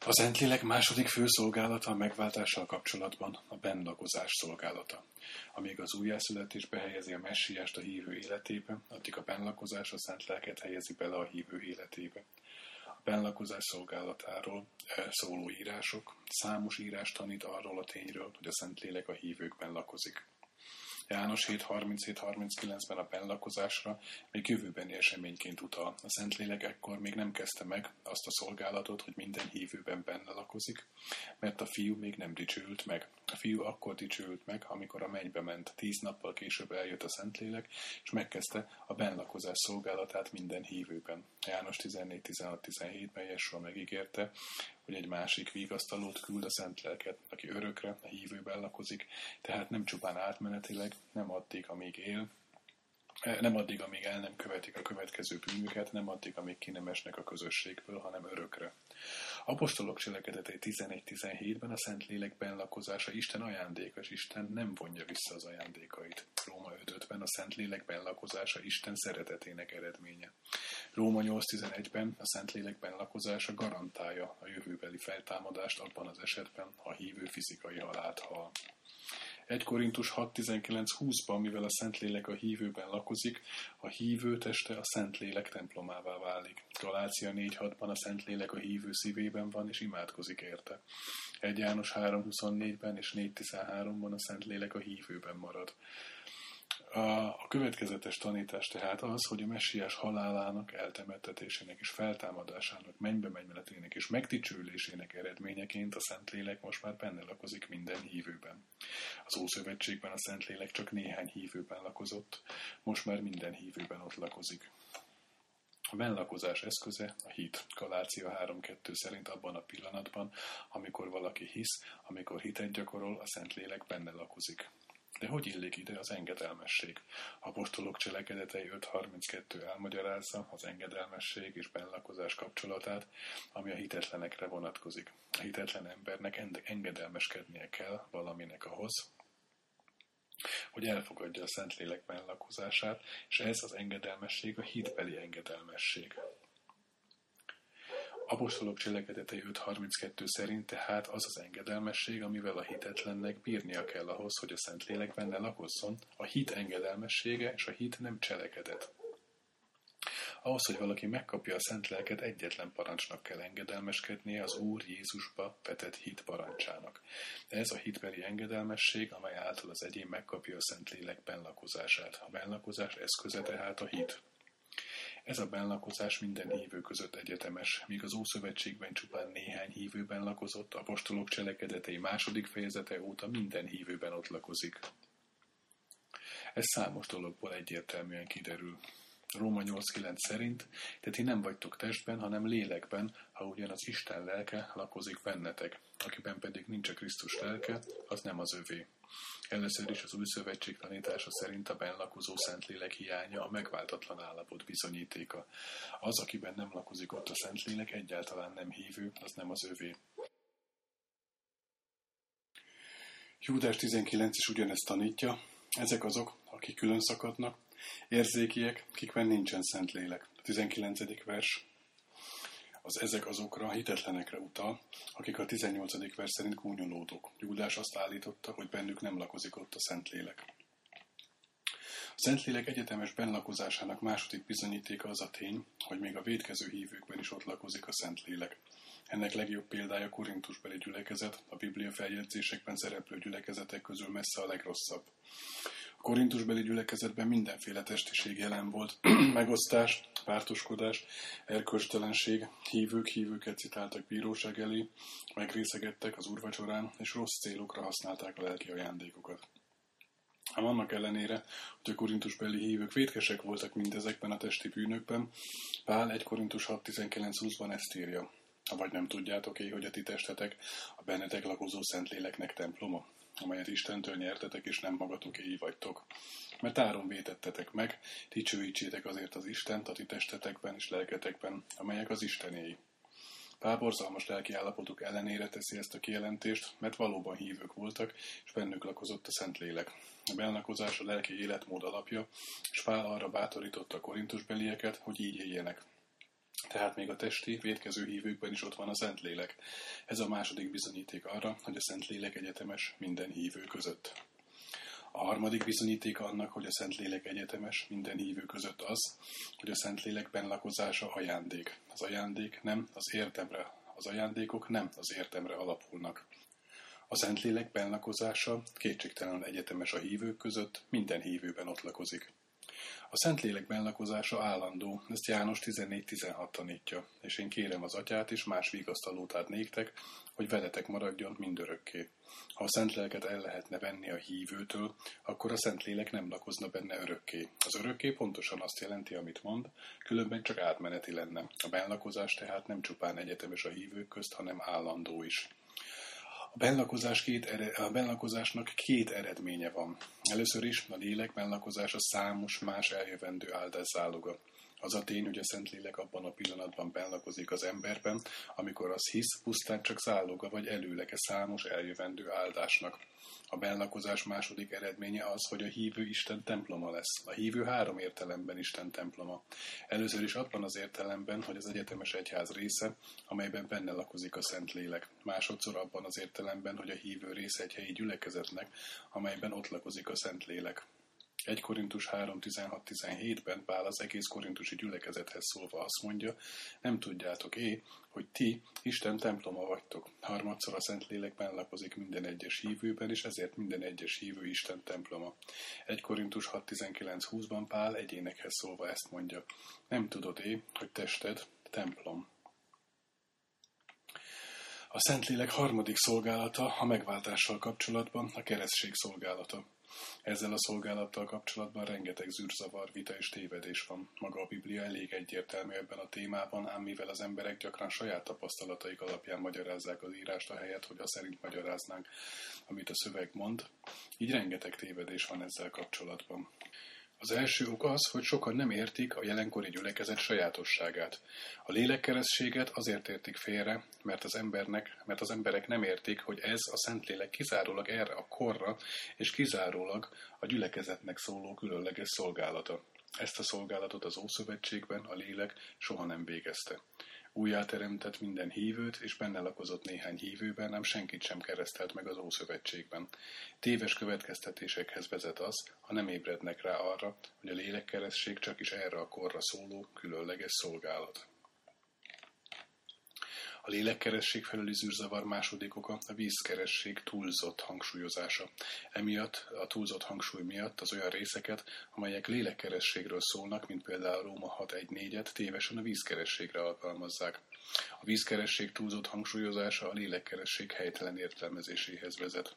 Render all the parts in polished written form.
A Szentlélek második fő szolgálata a megváltással kapcsolatban a bennlakozás szolgálata. Amíg az újjászületésbe helyezi a messiást a hívő életébe, addig a bennlakozás a szent lelket helyezi bele a hívő életébe. A bennlakozás szolgálatáról szóló írások, számos írás tanít arról a tényről, hogy a Szentlélek a hívőkben lakozik. János 7:37-39-ben a bennlakozásra még jövőbeni eseményként utal. A Szentlélek ekkor még nem kezdte meg azt a szolgálatot, hogy minden hívőben benne lakozik, mert a fiú még nem dicsőült meg. A fiú akkor dicsőült meg, amikor a mennybe ment. 10 nappal később eljött a Szentlélek, és megkezdte a bennlakozás szolgálatát minden hívőben. János 14:16-17-ben Jesua megígérte, hogy egy másik vigasztalót küld a szent lelket, aki örökre a hívőben lakozik, tehát nem csupán átmenetileg, nem addig, amíg el nem követik a következő bűnüket, nem addig, amíg ki nem esnek a közösségből, hanem örökre. Apostolok cselekedetei 11:17-ben a Szentlélek bennlakozása Isten ajándéka, és Isten nem vonja vissza az ajándékait. Róma 5:5-ben a Szentlélek bennlakozása Isten szeretetének eredménye. Róma 8:11-ben a Szentlélek bennlakozása garantálja a jövőbeli feltámadást abban az esetben, ha a hívő fizikai halált hal. 1 Korintus 6:19-20-ban, mivel a Szentlélek a hívőben lakozik, a hívő teste a Szentlélek templomává válik. Galácia 4:6-ban a Szentlélek a hívő szívében van, és imádkozik érte. 1 János 3:24-ben és 4:13-ban a Szentlélek a hívőben marad. A következetes tanítás tehát az, hogy a messiás halálának, eltemettetésének és feltámadásának, mennybe menetének és megdicsőülésének eredményeként a Szentlélek most már benne lakozik minden hívőben. Az Ószövetségben a Szentlélek csak néhány hívőben lakozott, most már minden hívőben ott lakozik. A bennlakozás eszköze a hit. Galácia 3:2 szerint abban a pillanatban, amikor valaki hisz, amikor hitet gyakorol, a Szentlélek benne lakozik. De hogy illik ide az engedelmesség? Apostolok cselekedetei 5:32 elmagyarázza az engedelmesség és bennlakozás kapcsolatát, ami a hitetlenekre vonatkozik. A hitetlen embernek engedelmeskednie kell valaminek ahhoz, hogy elfogadja a Szentlélek bennlakozását, és ez az engedelmesség a hitbeli engedelmesség. Apostolok cselekedetei 5:32 szerint tehát az az engedelmesség, amivel a hitetlennek bírnia kell ahhoz, hogy a Szentlélek benne lakozzon, a hit engedelmessége, és a hit nem cselekedet. Ahhoz, hogy valaki megkapja a szent lelket, egyetlen parancsnak kell engedelmeskednie, az Úr Jézusba vetett hit parancsának. Ez a hitbeli engedelmesség, amely által az egyén megkapja a Szentlélek bennlakozását. A bennlakozás eszköze tehát a hit. Ez a bennlakozás minden hívő között egyetemes, míg az Ószövetségben csupán néhány hívőben lakozott, apostolok cselekedetei második fejezete óta minden hívőben ott lakozik. Ez számos dologból egyértelműen kiderül. Róma 8:9 szerint, de ti nem vagytok testben, hanem lélekben, ha ugyan az Isten lelke lakozik bennetek, akiben pedig nincs a Krisztus lelke, az nem az övé. Először is az új szövetség tanítása szerint a bennlakozó Szentlélek hiánya a megváltatlan állapot bizonyítéka. Az, akiben nem lakozik ott a Szentlélek, egyáltalán nem hívő, az nem az övé. Júdás 19 is ugyanezt tanítja, ezek azok, akik külön szakadnak, érzékiek, kikben nincsen Szentlélek. A 19. vers az ezek azokra, hitetlenekre utal, akik a 18. vers szerint gúnyolódók. Júdás azt állította, hogy bennük nem lakozik ott a Szentlélek. A Szentlélek egyetemes bennlakozásának második bizonyítéka az a tény, hogy még a vétkező hívőkben is ott lakozik a Szentlélek. Ennek legjobb példája Korintusbeli gyülekezet, a Biblia feljegyzésekben szereplő gyülekezetek közül messze a legrosszabb. A korintusbeli gyülekezetben mindenféle testiség jelen volt, megosztás, pártoskodás, erkölcstelenség, hívőket citáltak bíróság elé, megrészegettek az úrvacsorán, és rossz célokra használták a lelki ajándékokat. Ám annak ellenére, hogy a korintusbeli hívők vétkesek voltak mindezekben a testi bűnökben, Pál 1 Korintus 6:19-20-ban ezt írja. Vagy nem tudjátok-e, hogy a ti testetek a bennetek lakozó Szentléleknek temploma, amelyet Istentől nyertetek, és nem magatokéi vagytok. Mert áron vétettetek meg, dicsőítsétek azért az Istent a ti testetekben és lelketekben, amelyek az Istenéi. Pál borzalmas lelki állapotuk ellenére teszi ezt a kijelentést, mert valóban hívők voltak, és bennük lakozott a Szentlélek. A bennlakozás a lelki életmód alapja, és Pál arra bátorította a korintusbelieket, hogy így éljenek. Tehát még a testi, vétkező hívőkben is ott van a Szentlélek. Ez a második bizonyíték arra, hogy a Szentlélek egyetemes minden hívő között. A harmadik bizonyítéka annak, hogy a Szentlélek egyetemes minden hívő között az, hogy a Szentlélek bennlakozása ajándék. Az ajándék nem az értemre, az ajándékok nem az értemre alapulnak. A Szentlélek bennlakozása kétségtelenül egyetemes a hívők között, minden hívőben ott lakozik. A Szentlélek bennlakozása állandó, ezt János 14:16 tanítja, és én kérem az Atyát és más vigasztalót ad néktek, hogy veletek maradjon mindörökké. Ha a Szentléleket el lehetne venni a hívőtől, akkor a Szentlélek nem lakozna benne örökké. Az örökké pontosan azt jelenti, amit mond, különben csak átmeneti lenne. A bennlakozás tehát nem csupán egyetemes a hívők közt, hanem állandó is. A bennlakozásnak két eredménye van. Először is a lélek bennlakozása számos más eljövendő áldás záloga. Az a tény, hogy a Szentlélek abban a pillanatban bennlakozik az emberben, amikor az hisz, pusztán csak záloga vagy előlege számos eljövendő áldásnak. A bennlakozás második eredménye az, hogy a hívő Isten temploma lesz. A hívő három értelemben Isten temploma. Először is abban az értelemben, hogy az egyetemes egyház része, amelyben benne lakozik a Szentlélek. Másodszor abban az értelemben, hogy a hívő része egy helyi gyülekezetnek, amelyben ott lakozik a Szentlélek. 1 Korintus 3:16-17-ben Pál az egész korintusi gyülekezethez szólva azt mondja, nem tudjátok-é, hogy ti Isten temploma vagytok. Harmadszor a Szentlélek bennlakozik minden egyes hívőben, és ezért minden egyes hívő Isten temploma. 1 Korintus 6:19-20-ban Pál egyénekhez szólva ezt mondja, nem tudod-é, hogy tested templom. A Szentlélek harmadik szolgálata a megváltással kapcsolatban a keresztség szolgálata. Ezzel a szolgálattal kapcsolatban rengeteg zűrzavar, vita és tévedés van. Maga a Biblia elég egyértelmű ebben a témában, ám mivel az emberek gyakran saját tapasztalataik alapján magyarázzák az írást a helyet, hogy azt szerint magyaráznánk, amit a szöveg mond, így rengeteg tévedés van ezzel kapcsolatban. Az első ok az, hogy sokan nem értik a jelenkori gyülekezet sajátosságát. A lélekkeresztséget azért értik félre, mert az emberek nem értik, hogy ez a Szentlélek kizárólag erre a korra, és kizárólag a gyülekezetnek szóló különleges szolgálata. Ezt a szolgálatot az Ószövetségben a lélek soha nem végezte. Újjáteremtett minden hívőt, és benne lakozott néhány hívőben, nem senkit sem keresztelt meg az Ószövetségben. Téves következtetésekhez vezet az, ha nem ébrednek rá arra, hogy a lélekkeresztség csak is erre a korra szóló különleges szolgálat. A lélekkeresztség felüli zűrzavar második oka a vízkeresztség túlzott hangsúlyozása. Emiatt, a túlzott hangsúly miatt az olyan részeket, amelyek lélekkeresztségről szólnak, mint például Róma 6:1-4-et, tévesen a vízkerességre alkalmazzák. A vízkeresség túlzott hangsúlyozása a lélekkeresség helytelen értelmezéséhez vezet.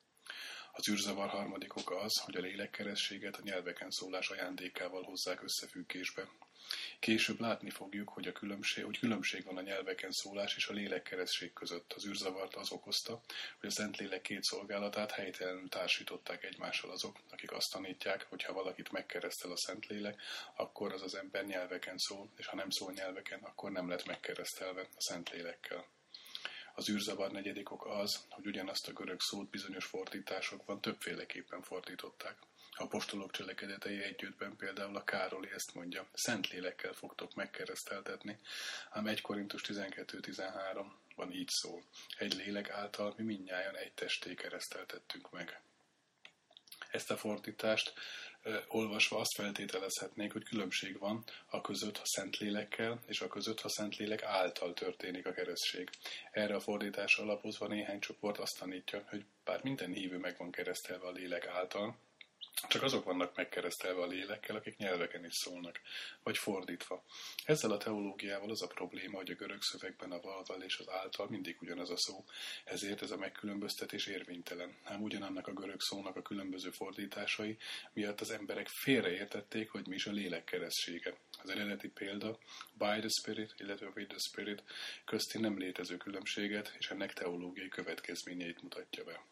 Az űrzavar harmadik oka az, hogy a lélekkerességet a nyelveken szólás ajándékával hozzák összefüggésbe. Később látni fogjuk, hogy különbség van a nyelveken szólás és a lélekkeresztség között. Az űrzavart az okozta, hogy a Szentlélek két szolgálatát helytelenül társították egymással azok, akik azt tanítják, hogy ha valakit megkeresztel a Szentlélek, akkor az az ember nyelveken szól, és ha nem szól nyelveken, akkor nem lett megkeresztelve a Szentlélekkel. Az űrzavar negyedik oka az, hogy ugyanazt a görög szót bizonyos fordításokban többféleképpen fordították. A apostolok cselekedetei együttben például a Károly ezt mondja, Szentlélekkel fogtok megkereszteltetni, ám 1 Korintus 12:13-ban így szól, egy lélek által mi mindnyájan egy testé kereszteltettünk meg. Ezt a fordítást olvasva azt feltételezhetnék, hogy különbség van a között, ha Szentlélekkel, és a között, ha Szentlélek által történik a keresztség. Erre a fordításra alapozva néhány csoport azt tanítja, hogy bár minden hívő meg van keresztelve a lélek által, csak azok vannak megkeresztelve a lélekkel, akik nyelveken is szólnak, vagy fordítva. Ezzel a teológiával az a probléma, hogy a görög szövegben a valval és az által mindig ugyanaz a szó, ezért ez a megkülönböztetés érvénytelen. Ám ugyanannak a görög szónak a különböző fordításai miatt az emberek félreértették, hogy mi is a lélek keresztsége. Az eredeti példa by the Spirit, illetve with the Spirit közti nem létező különbséget és ennek teológiai következményeit mutatja be.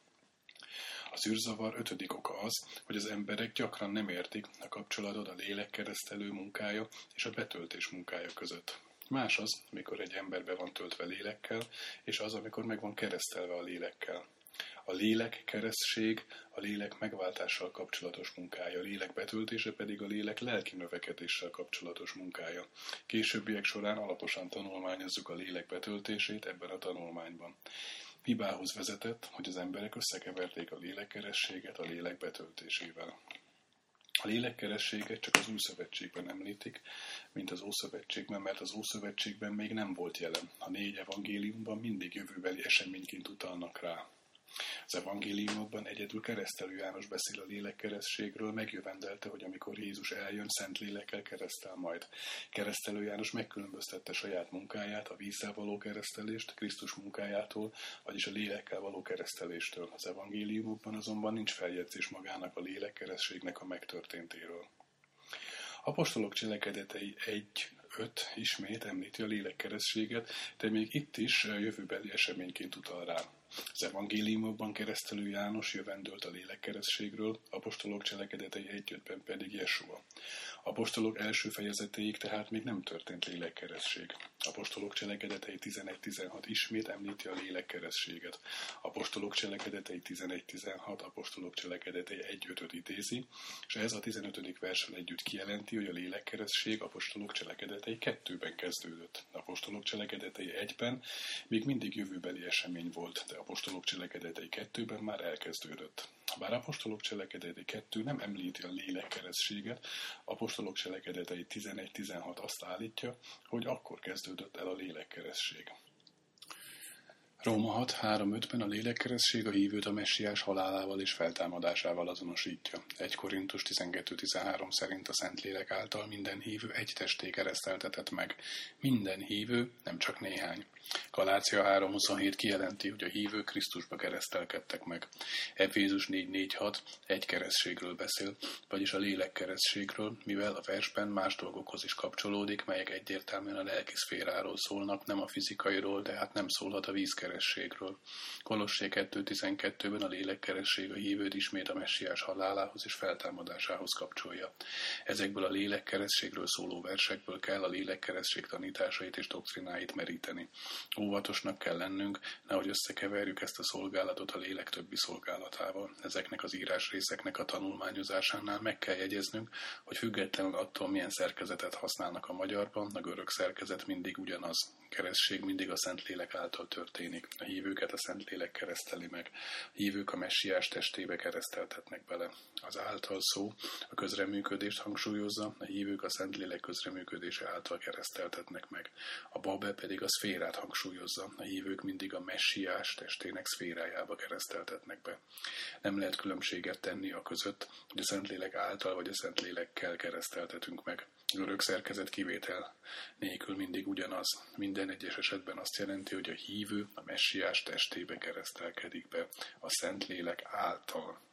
Az űrzavar ötödik oka az, hogy az emberek gyakran nem értik a kapcsolatot a lélekkeresztelő munkája és a betöltés munkája között. Más az, amikor egy ember be van töltve lélekkel, és az, amikor meg van keresztelve a lélekkel. A lélek keresztség a lélek megváltással kapcsolatos munkája, a lélek betöltése pedig a lélek lelki növekedéssel kapcsolatos munkája. Későbbiek során alaposan tanulmányozzuk a lélek betöltését ebben a tanulmányban. Hibához vezetett, hogy az emberek összekeverték a lélekkerességet a lélek betöltésével. A lélekkerességet csak az Új Szövetségben említik, mint az Ószövetségben, mert az Ószövetségben még nem volt jelen. A 4 evangéliumban mindig jövőbeli eseményként utalnak rá. Az evangéliumokban egyedül Keresztelő János beszél a lélekkerességről, megjövendelte, hogy amikor Jézus eljön, szent lélekkel keresztel majd. Keresztelő János megkülönböztette saját munkáját, a vízzel való keresztelést, Krisztus munkájától, vagyis a lélekkel való kereszteléstől. Az evangéliumokban azonban nincs feljegyzés magának a lélekkerességnek a megtörténtéről. Apostolok cselekedetei 1:5 ismét említi a lélekkerességet, de még itt is jövőbeli eseményként utal rá. Az evangéliumokban Keresztelő János jövendölt a lélekkerességről, apostolok cselekedetei 1:5-ben pedig Jesua. Apostolok első fejezetéig tehát még nem történt lélekkeresség. Apostolok cselekedetei 11-16 ismét említi a lélekkerességet. Apostolok cselekedetei 11-16, apostolok cselekedetei 1:5-öt idézi, és ez a 15. verssel együtt kijelenti, hogy a lélekkeresség apostolok cselekedetei 2-ben kezdődött. Apostolok cselekedetei 1-ben még mindig jövőbeli esemény volt, de apostolok cselekedetei 2-ben már elkezdődött. Bár apostolok cselekedetei 2 nem említi a lélekkerességet, apostolok cselekedetei 11-16 azt állítja, hogy akkor kezdődött el a lélekkeresség. Róma 6:3-5-ben a lélekkeresség a hívőt a messiás halálával és feltámadásával azonosítja. 1 Korintus 12:13 szerint a Szentlélek által minden hívő egy testé kereszteltetett meg. Minden hívő, nem csak néhány. Galácia 3:27 kijelenti, hogy a hívők Krisztusba keresztelkedtek meg. Efézus 4:4-6 egy keresztségről beszél, vagyis a lélekkeresztségről, mivel a versben más dolgokhoz is kapcsolódik, melyek egyértelműen a lelki szféráról szólnak, nem a fizikairól, de hát nem szólhat a vízkerességről. Kolossé 2:12-ben a lélekkeresség a hívőt ismét a messiás halálához és feltámadásához kapcsolja. Ezekből a lélekkerességről szóló versekből kell a lélekkeresség tanításait és doktrináit meríteni. Óvatosnak kell lennünk, nehogy összekeverjük ezt a szolgálatot a lélek többi szolgálatával. Ezeknek az írásrészeknek a tanulmányozásánál meg kell jegyeznünk, hogy függetlenül attól, milyen szerkezetet használnak a magyarban, a görög szerkezet mindig ugyanaz. Keresztség mindig a Szentlélek által történik. A hívőket a Szentlélek kereszteli meg. A hívők a messiás testébe kereszteltetnek bele. Az által szó a közreműködést hangsúlyozza, a hívők a Szentlélek közreműködése által kereszteltetnek meg. A babe pedig a szférát hangsúlyozza, a hívők mindig a messiás testének szférájába kereszteltetnek be. Nem lehet különbséget tenni a között, hogy a Szentlélek által vagy a Szentlélekkel kereszteltetünk meg. A görög szerkezet kivétel nélkül mindig ugyanaz. Minden egyes esetben azt jelenti, hogy a hívő a messiás testébe keresztelkedik be a Szentlélek által.